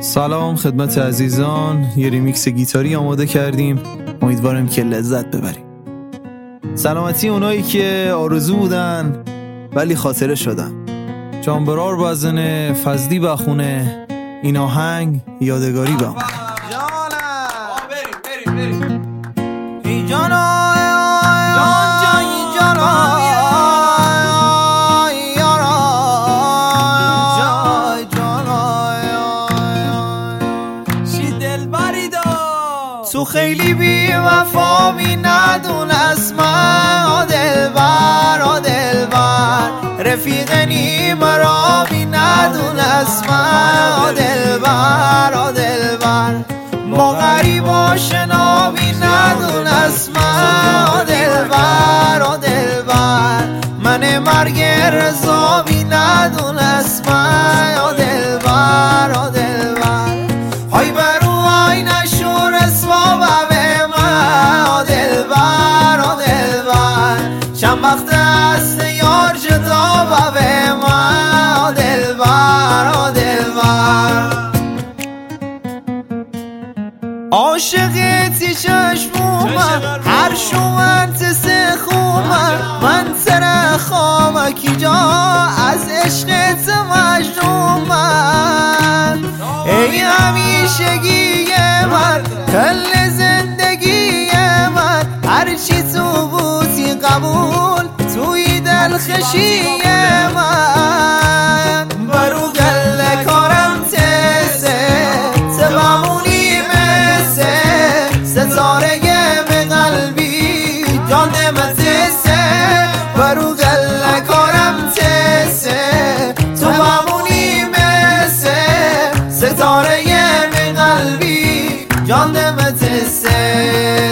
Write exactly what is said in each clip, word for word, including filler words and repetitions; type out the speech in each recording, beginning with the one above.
سلام خدمت عزیزان، یه ریمیکس گیتاری آماده کردیم، امیدوارم که لذت ببریم. سلامتی اونایی که آرزو بودن ولی خاطره شدن. جانبرار بزنه، فضلی بخونه، این آهنگ یادگاری بمونه. بریم بریم بریم ای جانا جان جان جانا تو خیلی بی وفا می ندونست من دلبر آ دلبر رفیق نیم را می ندونست من دلبر آ دلبر ما غریب آشنا می ندونست من دلبر آ دلبر من مرگ رضا می ندونست من آ دلبر آ دلبر های برو های نشور اسما به من آ دلبر آ دلبر چند وقت است یار جدا به من آ دلبر آ دلبر عاشقتی چشمومم هر شومنت سخومم من سر خامکی جا از عشقت مجنومم ای همیشگی من کل زندگی من هرچی تو بودی قبول توی دلخشی من برو گل کارم تسه تبمونی مثه ستاره به قلبی جانم تسه برو گل کارم تسه تو بمونی مثه ستاره به قلبی جانم تسه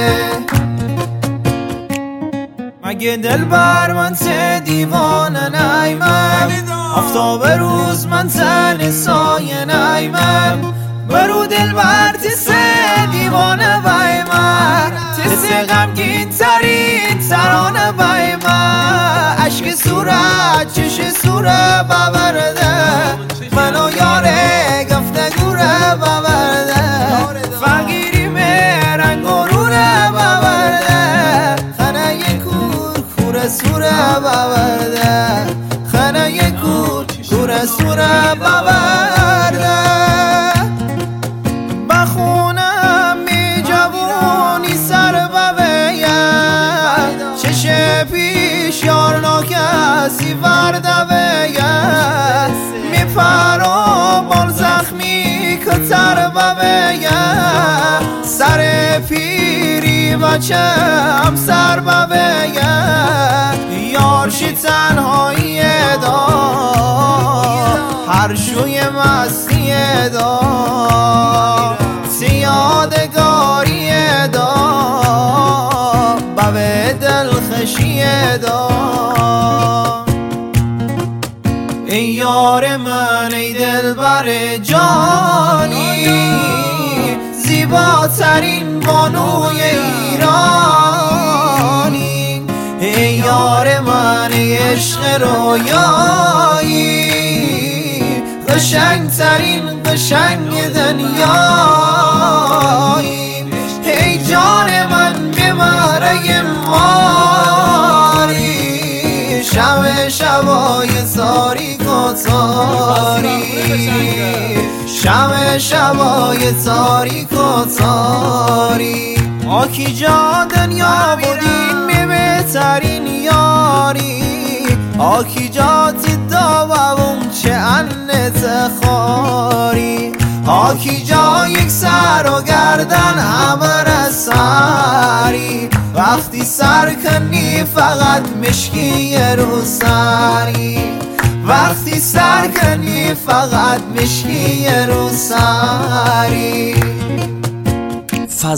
مگه دل بر من ته دیوانه نیمم آفتاب روز من تن سایه نیمم برو دل بر تسه دیوانه بای من تسه غمگین ترین ترانه بای من عشق صورت چش صورت ببرده منو یاره گفتگوره ببرده فقیری رنگ و روره ببرده خنه یه کور کور سوره ببرده خنه یه کور کور سوره ببرده بخونم می جوونی سر ببیم چش پیش یارنا کسی ورده بیم می پرام بال زخمی کتر ببیم سر پیری بچه هم سر ببیم یارشی تنهایی دا هر شوی مستی دا سیادگاری دا بوه دلخشی دا ای یار من ای دلبر جانی زیباترین بانوی ایرانی ای یار من ای عشق رویایی قشنگترین قشنگ دنیایی ای جان من بیماره ماری شب شبای تاریک و تاری شب شبای تاریک و تاری آکی جا دنیا بودین می بهترین یاری آکی جا تیدا بابون چه انت خاری آکی جا یک سر و گردن همه سری وقتی سر کنی فقط مشکی رو سری وقتی سر کنی فقط مشکی رو سری